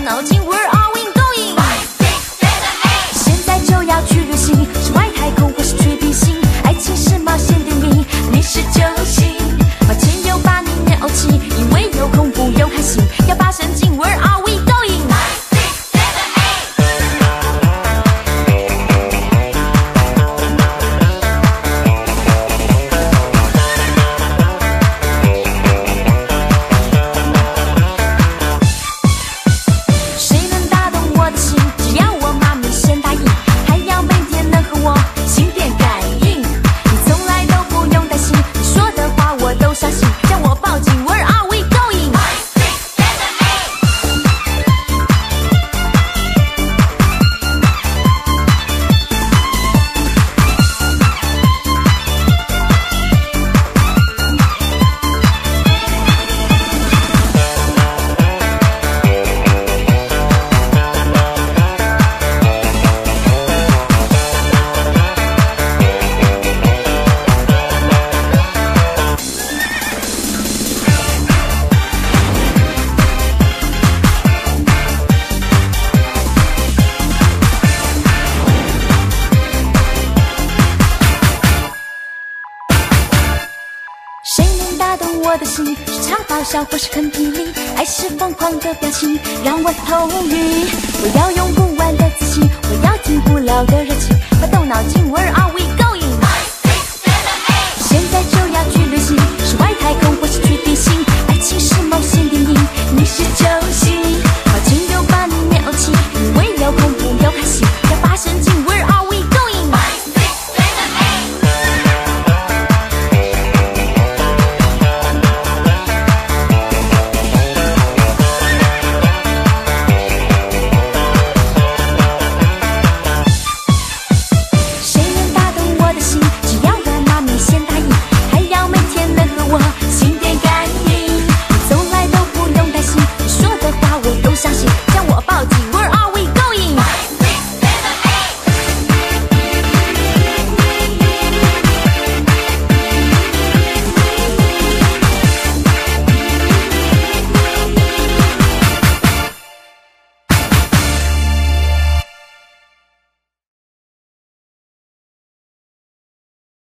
脑筋 Where are we going？ 现在就要去旅行，是外太空或是去地心？爱情是冒险电影，你是救星。把钱又把你秒起，因为有恐怖有开心，要把神经 Where are we going？ 谁能打动我的心？只要我妈咪先答应，还要每天能和我心电感应。你从来都不用担心，你说的话我都相信，将我抱紧 Where are we going？ 谁能打动我的心？是唱咆哮或是啃体力，爱是疯狂的表情，让我头晕。我要用不完的自信，我要停不了的热情，把动脑筋 Where are